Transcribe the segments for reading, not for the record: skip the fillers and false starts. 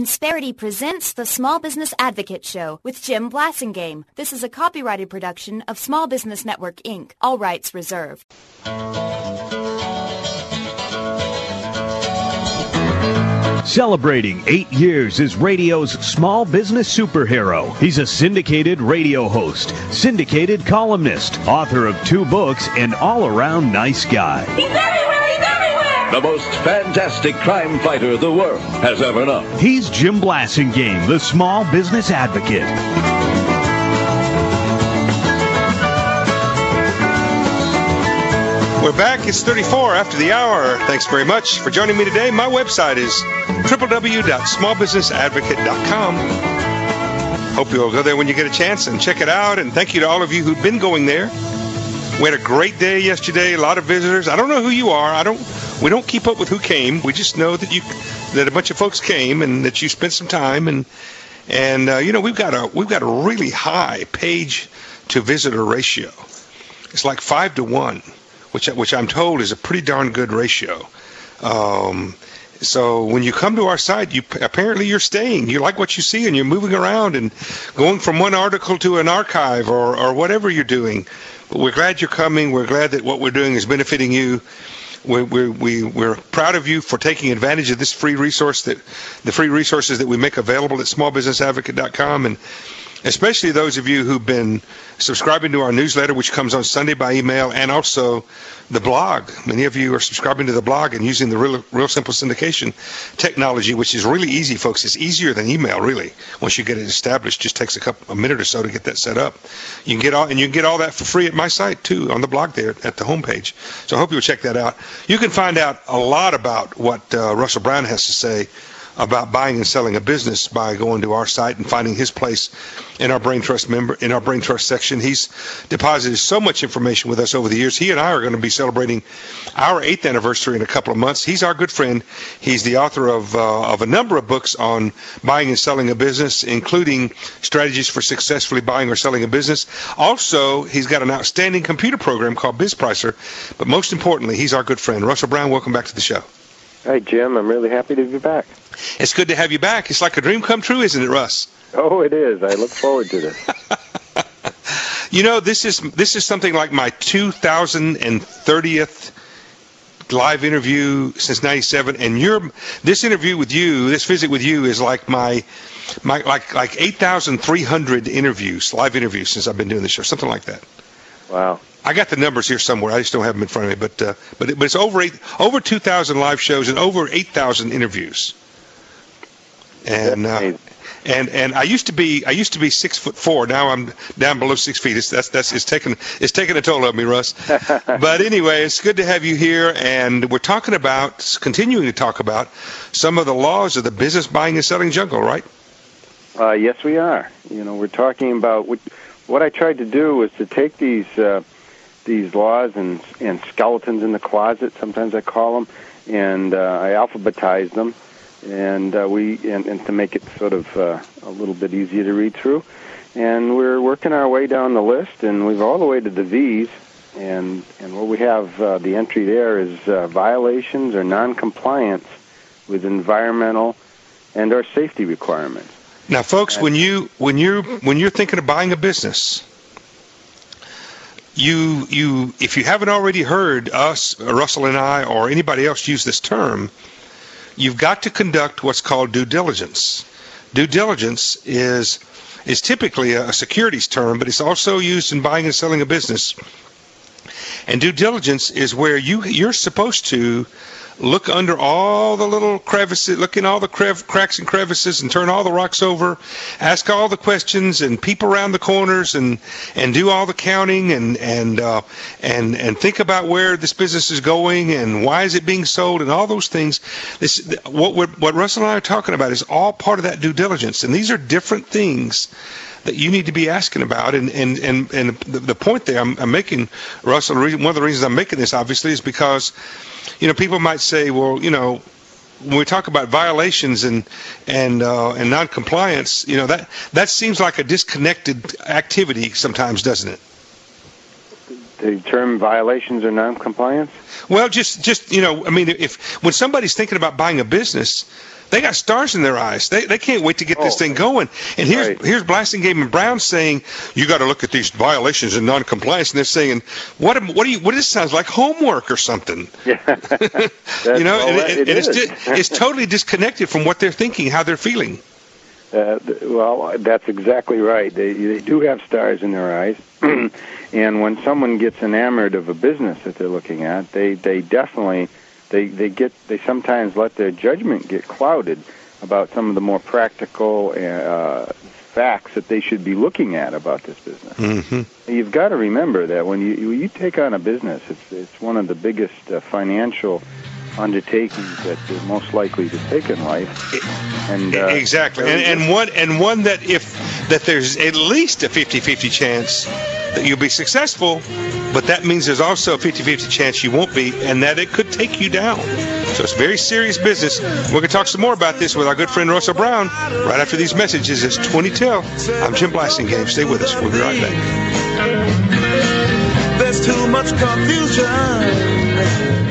Insperity presents the Small Business Advocate Show with Jim Blasingame. This is a copyrighted production of Small Business Network, Inc. All rights reserved. Celebrating 8 years as radio's small business superhero. He's a syndicated radio host, syndicated columnist, author of 2 books, and all-around nice guy. He's everywhere! He's everywhere! The most fantastic crime fighter the world has ever known. He's Jim Blasingame, the small business advocate. We're back. It's 34 after the hour. Thanks very much for joining me today. My website is www.smallbusinessadvocate.com. Hope you'll go there when you get a chance and check it out. And thank you to all of you who've been going there. We had a great day yesterday. A lot of visitors. I don't know who you are. We don't keep up with who came. We just know that a bunch of folks came and that you spent some time. And we've got a really high page to visitor ratio. It's like 5 to 1. Which I'm told is a pretty darn good ratio. So when you come to our site, apparently you're staying. You like what you see, and you're moving around and going from one article to an archive or whatever you're doing. But we're glad you're coming. We're glad that what we're doing is benefiting you. We're proud of you for taking advantage of this free resource, the free resources that we make available at smallbusinessadvocate.com, and especially those of you who've been subscribing to our newsletter, which comes on Sunday by email, and also the blog. Many of you are subscribing to the blog and using the Real Simple Syndication technology, which is really easy, folks. It's easier than email, really. Once you get it established, it just takes a minute or so to get that set up. You can get all that for free at my site too, on the blog there at the homepage. So I hope you'll check that out. You can find out a lot about what Russell Brown has to say about buying and selling a business by going to our site and finding his place in our Brain Trust section. He's deposited so much information with us over the years. He and I are going to be celebrating our 8th anniversary in a couple of months. He's our good friend. He's the author of a number of books on buying and selling a business, including strategies for successfully buying or selling a business. Also, he's got an outstanding computer program called BizPricer. But most importantly, he's our good friend. Russell Brown, welcome back to the show. Hi, Jim. I'm really happy to be back. It's good to have you back. It's like a dream come true, isn't it, Russ? Oh, it is. I look forward to this. This is something like my 2030th live interview since '97, and this visit with you is like my 8,300 live interviews since I've been doing this show, something like that. Wow. I got the numbers here somewhere. I just don't have them in front of me. But it's over 2,000 live shows and over 8,000 interviews. And I used to be 6'4". Now I'm down below 6 feet. It's taking a toll of me, Russ. But anyway, it's good to have you here, and we're continuing to talk about some of the laws of the business buying and selling jungle, right? Yes, we are. We're talking about what I tried to do was to take these laws and skeletons in the closet, sometimes I call them, and I alphabetize them, and to make it sort of a little bit easier to read through. And we're working our way down the list, and we've all the way to the V's, and what we have, the entry there is violations or noncompliance with environmental and or safety requirements. Now, folks, when you're thinking of buying a business, if you haven't already heard us, Russell and I, or anybody else use this term, you've got to conduct what's called due diligence. Due diligence is typically a securities term, but it's also used in buying and selling a business. And due diligence is where you're supposed to look under all the little crevices, look in all the cracks and crevices, and turn all the rocks over, ask all the questions, and peep around the corners, and do all the counting, and think about where this business is going and why is it being sold, and all those things. What Russell and I are talking about is all part of that due diligence, and these are different things that you need to be asking about. And the point there I'm making, Russell, one of the reasons I'm making this, obviously, is because people might say, well, when we talk about violations and noncompliance, that seems like a disconnected activity sometimes, doesn't it? The term violations or noncompliance? Well, just when somebody's thinking about buying a business, They got stars in their eyes. They can't wait to get this thing going. And here's Blasingame and Brown saying, you got to look at these violations and noncompliance. And they're saying, what this sounds like homework or something. Yeah. It's totally disconnected from what they're thinking, how they're feeling. Well, that's exactly right. They do have stars in their eyes. And when someone gets enamored of a business that they're looking at, they definitely they sometimes let their judgment get clouded about some of the more practical facts that they should be looking at about this business. Mm-hmm. You've got to remember that when you take on a business, it's one of the biggest financial undertakings that you're most likely to take in life. And exactly, and one that there's at least a 50-50 chance that you'll be successful, but that means there's also a 50-50 chance you won't be, and that it could take you down. So it's very serious business. We're going to talk some more about this with our good friend Russell Brown right after these messages. It's 2010. I'm Jim Blasingame. Stay with us. We'll be right back. There's too much confusion.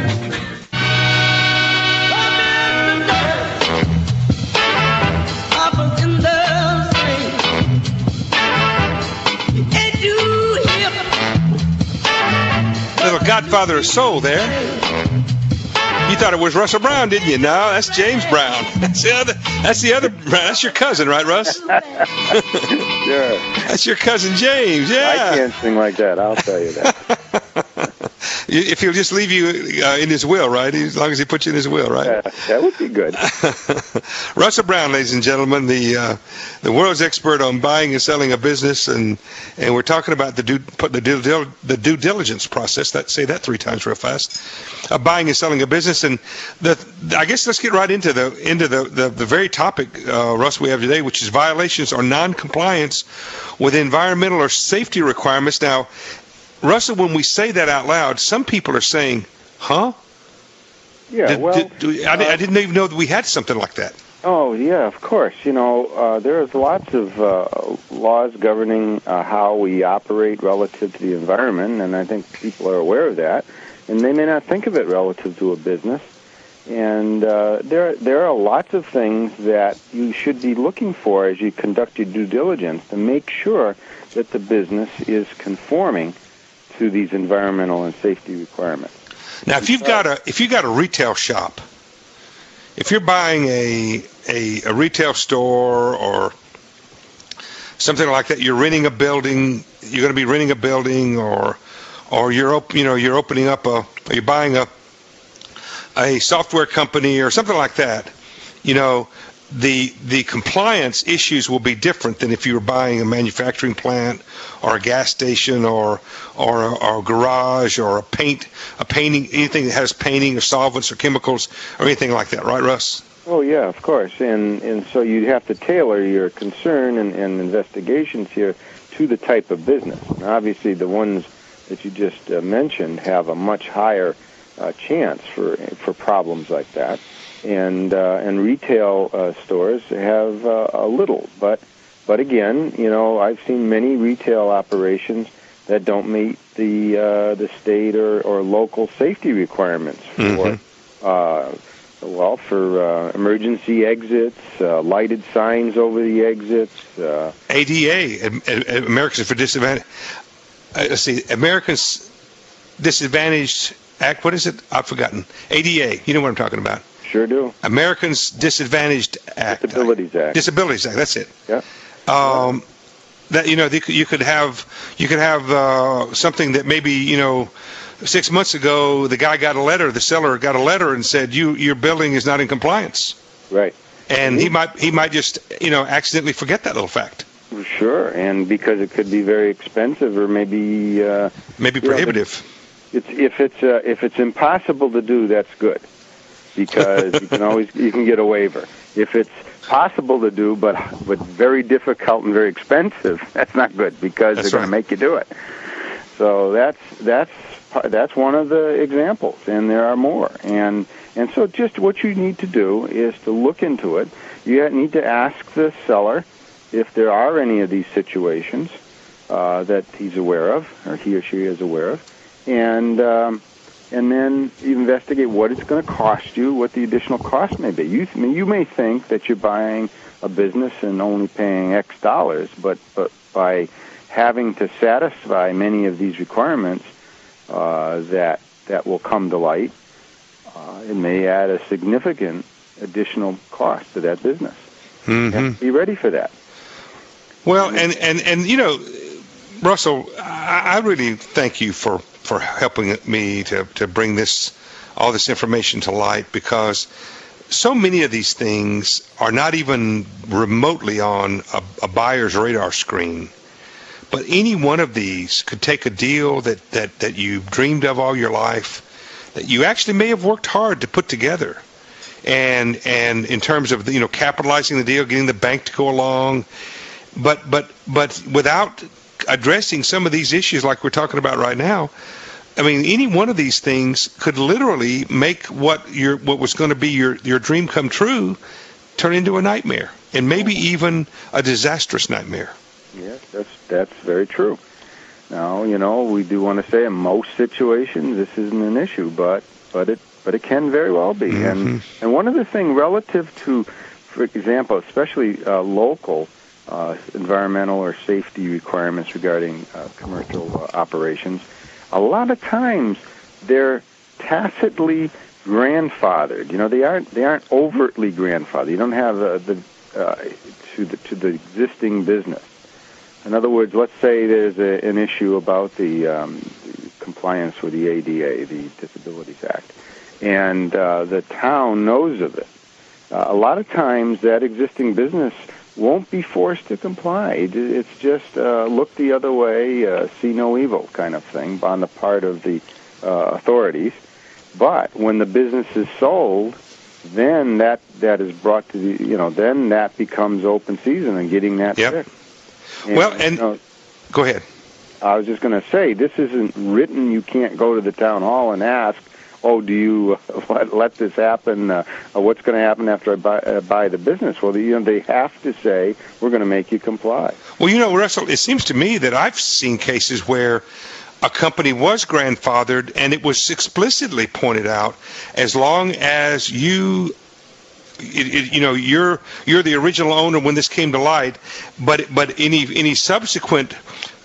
Little Godfather of Soul there. You thought it was Russell Brown, didn't you? No, that's James Brown. That's the other. That's your cousin, right, Russ? Sure. That's your cousin James. Yeah. I can't sing like that. I'll tell you that. If he'll just leave you in his will, right? As long as he puts you in his will, right? That would be good. Russell Brown, ladies and gentlemen, the world's expert on buying and selling a business, and we're talking about the due diligence process. Say that 3 times real fast. Buying and selling a business, and I guess let's get right into the very topic, Russ, we have today, which is violations or non-compliance with environmental or safety requirements. Now, Russell, when we say that out loud, some people are saying, huh? Yeah, I didn't even know that we had something like that. Oh, yeah, of course. There's lots of laws governing how we operate relative to the environment, and I think people are aware of that. And they may not think of it relative to a business. And there are lots of things that you should be looking for as you conduct your due diligence to make sure that the business is conforming to these environmental and safety requirements. Now, if you've got a retail shop, if you're buying a retail store or something like that, you're renting a building. You're going to be renting a building, or you're opening up you're buying a software company or something like that. The compliance issues will be different than if you were buying a manufacturing plant or a gas station or a garage or a painting, anything that has painting or solvents or chemicals or anything like that, right, Russ? Oh, yeah, of course. And so you have to tailor your concern and investigations here to the type of business. Now, obviously, the ones that you just mentioned have a much higher chance for problems like that. And retail stores have a little, but again, I've seen many retail operations that don't meet the state or local safety requirements for for emergency exits, lighted signs over the exits. ADA, Americans for Disadvantaged. Let's see, Americans Disadvantaged Act. What is it? I've forgotten. ADA. You know what I'm talking about. Sure do. Americans Disadvantaged Act. Disabilities Act. Disabilities Act. That's it. Yeah. That you could have something that maybe 6 months ago the seller got a letter and said your building is not in compliance. Right. And he might just accidentally forget that little fact. Sure, and because it could be very expensive or maybe prohibitive. If it's impossible to do, that's good. Because you can get a waiver. If it's possible to do but very difficult and very expensive, that's not good because they're going to make you do it. So that's one of the examples, and there are more. And so just what you need to do is to look into it. You need to ask the seller if there are any of these situations that he's aware of, or he or she is aware of, and and then investigate what it's going to cost you, what the additional cost may be. You may think that you're buying a business and only paying X dollars, but by having to satisfy many of these requirements that will come to light, it may add a significant additional cost to that business. Mm-hmm. You have to be ready for that. Well, and you know, Russell, I really thank you for helping me to bring all this information to light, because so many of these things are not even remotely on a buyer's radar screen. But any one of these could take a deal that you dreamed of all your life, that you actually may have worked hard to put together. And in terms of, you know, capitalizing the deal, getting the bank to go along, but without addressing some of these issues like we're talking about right now, I mean, any one of these things could literally make what was going to be your dream come true turn into a nightmare, and maybe even a disastrous nightmare. Yes, that's very true. Now, you know, we do want to say in most situations this isn't an issue, but it can very well be. Mm-hmm. And one other thing relative to, for example, especially local environmental or safety requirements regarding commercial operations, a lot of times they're tacitly grandfathered. You know, they aren't overtly grandfathered. You don't have to the existing business. In other words, let's say there's an issue about the compliance with the ADA, the Disabilities Act, and the town knows of it. A lot of times that existing business won't be forced to comply. It's just look the other way, see no evil kind of thing on the part of the authorities. But when the business is sold, then that is brought to the, you know, then that becomes open season and getting that fixed. And, go ahead. I was just going to say, this isn't written. You can't go to the town hall and ask, oh, do you let this happen? What's going to happen after I buy the business? Well, you know, they have to say, we're going to make you comply. Well, you know, Russell, it seems to me that I've seen cases where a company was grandfathered and it was explicitly pointed out, as long as you're the original owner when this came to light, but any subsequent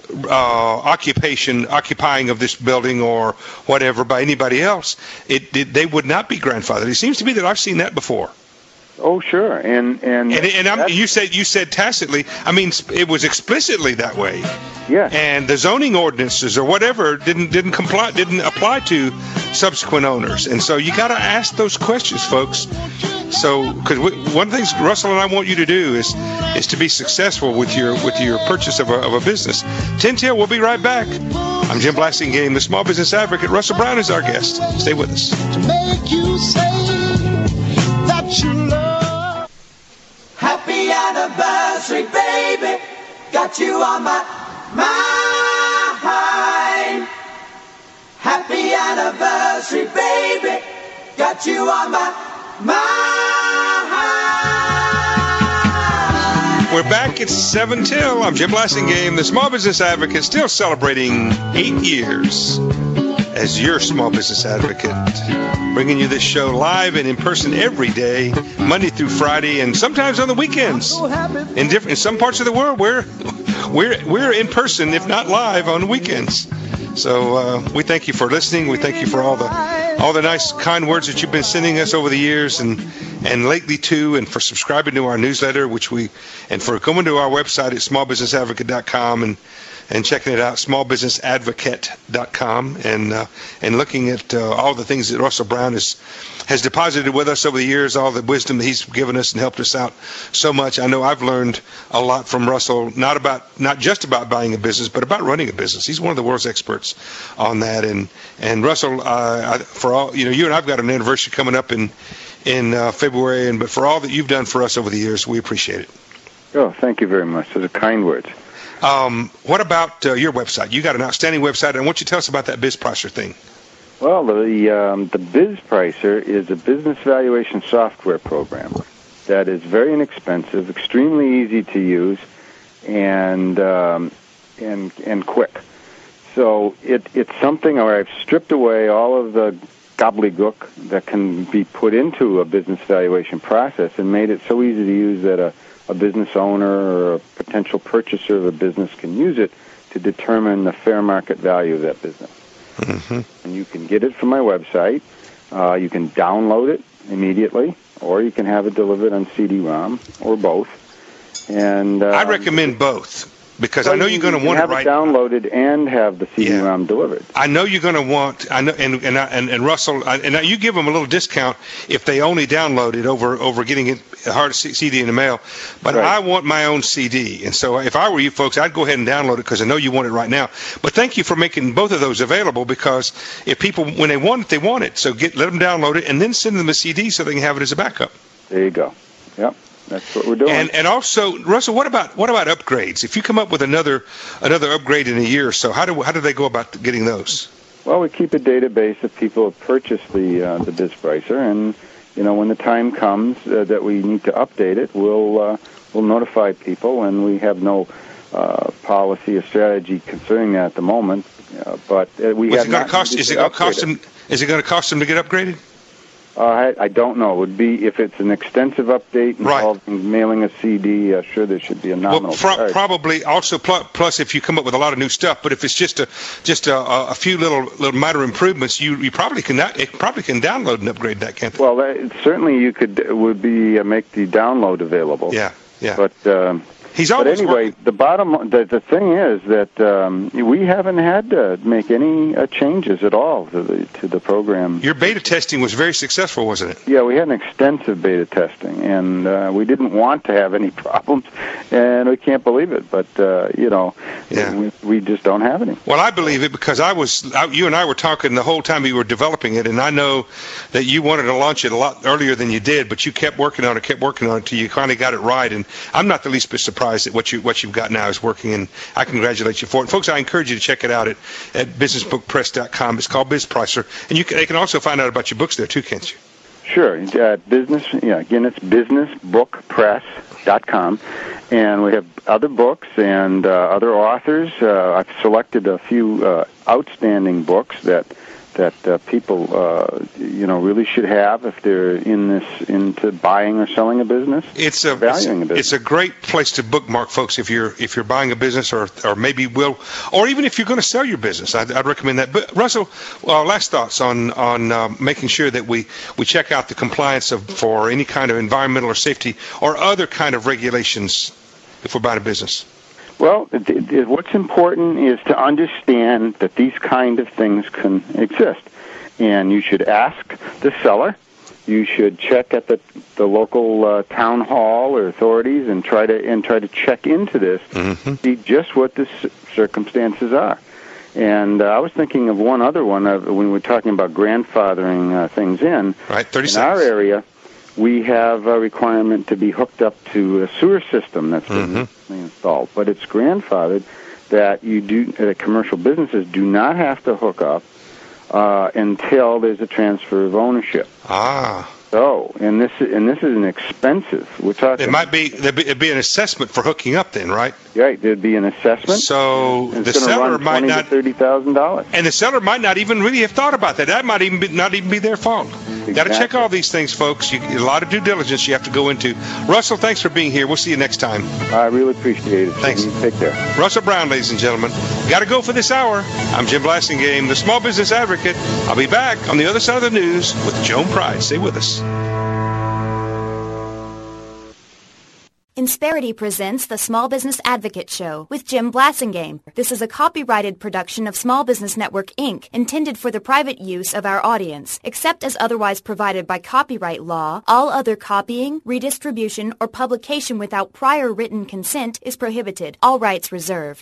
occupying of this building or whatever by anybody else, they would not be grandfathered. It seems to me that I've seen that before. Oh, sure, and you said tacitly. I mean, it was explicitly that way. Yeah. And the zoning ordinances or whatever didn't apply to subsequent owners, and so you got to ask those questions, folks. So, because one of the things Russell and I want you to do is to be successful with your purchase of a business. 10-10, we'll be right back. I'm Jim Blasingame, the Small Business Advocate. Russell Brown is our guest. Stay with us. To make you say that you love. Happy anniversary, baby. Got you on my mind. Happy anniversary, baby. Got you on my mind. We're back at 7 till. I'm Jim Blasingame, the Small Business Advocate, still celebrating 8 years as your Small Business Advocate, bringing you this show live and in person every day, Monday through Friday, and sometimes on the weekends. In some parts of the world, we're in person, if not live, on the weekends. So we thank you for listening. We thank you for all the nice, kind words that you've been sending us over the years, and lately too, and for subscribing to our newsletter, and for going to our website at smallbusinessadvocate.com and checking it out, smallbusinessadvocate.com, and looking at all the things that Russell Brown has deposited with us over the years, all the wisdom that he's given us and helped us out so much. I know I've learned a lot from Russell, not just about buying a business, but about running a business. He's one of the world's experts on that. And Russell, for all, you know, you and I've got an anniversary coming up in February, but for all that you've done for us over the years, we appreciate it. Oh, thank you very much. Those are kind words. What about your website? You got an outstanding website, and I want you to tell us about that BizPricer thing. Well, the BizPricer is a business valuation software program that is very inexpensive, extremely easy to use, and quick. So it's something where I've stripped away all of the gobbledygook that can be put into a business valuation process and made it so easy to use that a business owner or a potential purchaser of a business can use it to determine the fair market value of that business. Mm-hmm. And you can get it from my website. You can download it immediately, or you can have it delivered on CD-ROM, or both. And I recommend both. Because I know you're going to want it right. Have it downloaded and have the CD-ROM delivered. I know you're going to want. I know, and Russell, and you give them a little discount if they only download it over getting it a hard CD in the mail. But right. I want my own CD, and so if I were you folks, I'd go ahead and download it because I know you want it right now. But thank you for making both of those available, because if people, when they want it, they want it. So let them download it and then send them a CD so they can have it as a backup. There you go. Yep. That's what we're doing. And also, Russell, what about upgrades? If you come up with another upgrade in a year or so, how do they go about getting those? Well, we keep a database of people who have purchased the BizPricer, and when the time comes that we need to update it, we'll notify people, and we have no policy or strategy concerning that at the moment. But we have not. Is it going to cost them to get upgraded? I don't know. It would be if it's an extensive update involving mailing a CD. Sure, there should be a nominal charge. Probably also plus if you come up with a lot of new stuff. But if it's just a few little minor improvements, you probably can download and upgrade that, can't they? Well, certainly you would be make the download available. Yeah. But anyway, the thing is that we haven't had to make any changes at all to the program. Your beta testing was very successful, wasn't it? Yeah, we had an extensive beta testing, and we didn't want to have any problems, and we can't believe it. But we just don't have any. Well, I believe it because you and I were talking the whole time you were developing it, and I know that you wanted to launch it a lot earlier than you did, but you kept working on it till you finally got it right. And I'm not the least bit surprised that what you've got now is working, and I congratulate you for it. Folks, I encourage you to check it out at businessbookpress.com. It's called BizPricer, and they can also find out about your books there too, can't you? Sure. Again, it's businessbookpress.com, and we have other books and other authors. I've selected a few outstanding books that people really should have if they're into buying or selling a business. Valuing a business. It's a great place to bookmark, folks. If you're buying a business or maybe or even if you're going to sell your business, I'd recommend that. But Russell, last thoughts on making sure that we check out the compliance for any kind of environmental or safety or other kind of regulations if we're buying a business. Well, what's important is to understand that these kind of things can exist, and you should ask the seller. You should check at the local town hall or authorities and try to check into this, see just what the circumstances are. And I was thinking of one other one when we were talking about grandfathering things in. Right, 30 seconds. In our area, we have a requirement to be hooked up to a sewer system that's been installed, but it's grandfathered that commercial businesses do not have to hook up until there's a transfer of ownership. So, and this is an expensive. We're talking. There'd be an assessment for hooking up, then, right? Right, there'd be an assessment. So the seller might not $30,000, and the seller might not even really have thought about that. That might not even be their fault. Exactly. Got to check all these things, folks. A lot of due diligence you have to go into. Russell, thanks for being here. We'll see you next time. I really appreciate it. Thanks. Take care. Russell Brown, ladies and gentlemen. Got to go for this hour. I'm Jim Blasingame, the Small Business Advocate. I'll be back on the other side of the news with Joan Price. Stay with us. Insperity presents the Small Business Advocate Show with Jim Blasingame. This is a copyrighted production of Small Business Network, Inc., intended for the private use of our audience. Except as otherwise provided by copyright law, all other copying, redistribution, or publication without prior written consent is prohibited. All rights reserved.